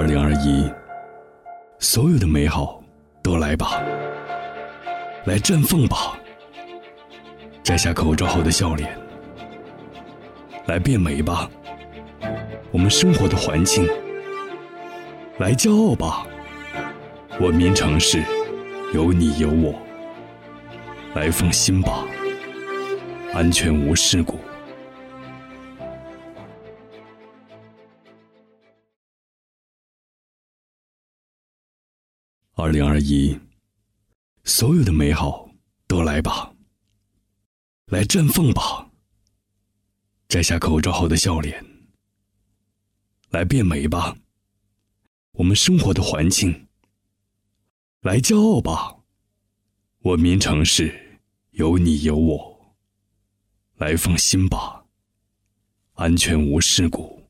2021，所有的美好都来吧，来绽放吧，摘下口罩后的笑脸，来变美吧，我们生活的环境，来骄傲吧，文明城市有你有我，来放心吧，安全无事故。2021，所有的美好都来吧，来绽放吧，摘下口罩后的笑脸，来变美吧，我们生活的环境，来骄傲吧，文明城市有你有我，来放心吧，安全无事故。